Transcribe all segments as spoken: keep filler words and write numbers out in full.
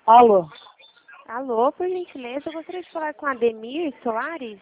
Alô? Alô, por gentileza, eu gostaria de falar com a Ademir Soares.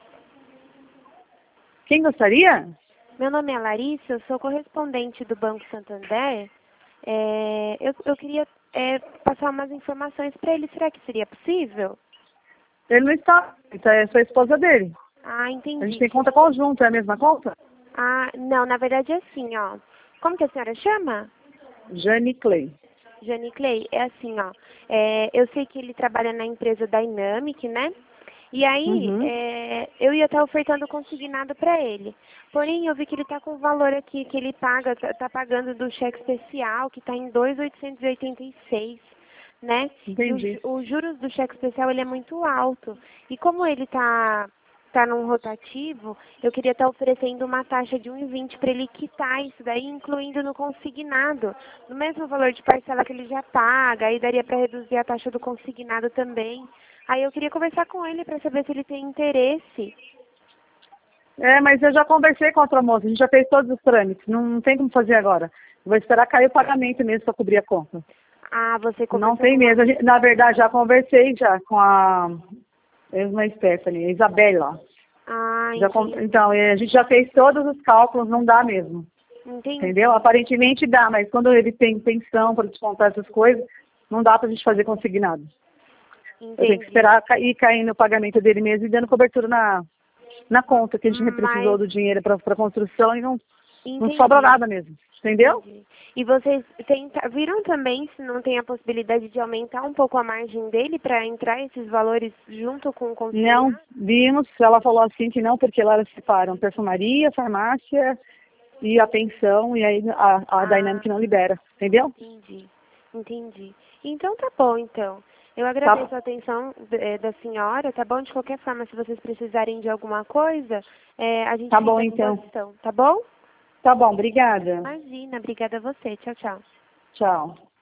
Quem gostaria? Meu nome é Larissa, eu sou correspondente do Banco Santander. É, eu, eu queria é, passar umas informações para ele. Será que seria possível? Ele não está. Então é sua esposa dele. Ah, A gente entendi. tem conta conjunta, é a mesma conta? Ah, não, na verdade é assim, ó. Como que a senhora chama? Jane Clay. Jane Clay, é assim, ó. É, eu sei que ele trabalha na empresa Dynamic, né? E aí, Uhum. é, eu ia estar ofertando consignado para ele. Porém, eu vi que ele está com o valor aqui que ele paga, está tá pagando do cheque especial, que está em dois mil oitocentos e oitenta e seis, né? E os Entendi. ju- os juros do cheque especial, ele é muito alto. E como ele está tá num rotativo, eu queria estar oferecendo uma taxa de um vírgula vinte para ele quitar isso daí, incluindo no consignado, no mesmo valor de parcela que ele já paga, aí daria para reduzir a taxa do consignado também. Aí eu queria conversar com ele para saber se ele tem interesse. É, mas eu já conversei com a outra moça, a gente já fez todos os trâmites, não, não tem como fazer agora. Vou esperar cair o pagamento mesmo para cobrir a conta. Ah, você Não conversou tem com uma... mesmo. A gente- na verdade, já conversei já com a mesma Stephanie, a Isabela. Ah, Já, con- entendi. então, eh, a gente já fez todos os cálculos, não dá mesmo. Entendeu? Entendi. Aparentemente dá, mas quando ele tem pensão para descontar essas coisas, não dá para a gente fazer consignado. Eu tenho que Entendi. esperar ca- ir caindo o pagamento dele mesmo e dando cobertura na, na conta, que a gente precisou Mas... do dinheiro para a construção e não, não sobra Entendi. nada mesmo. Entendeu? Entendi. E vocês tenta... viram também se não tem a possibilidade de aumentar um pouco a margem dele para entrar esses valores junto com o Não, consignado? vimos, ela falou assim que não, porque lá elas separam perfumaria, farmácia e a pensão, e aí a, a Ah, Dynamic não libera, entendeu? entendi. Entendi. Então tá bom, então. Eu Tá, agradeço a atenção eh, da senhora, tá bom? De qualquer forma, se vocês precisarem de alguma coisa, eh, a gente tá bom fica à então. disposição, tá bom? Tá bom, obrigada. Imagina, obrigada a você. Tchau, tchau. Tchau.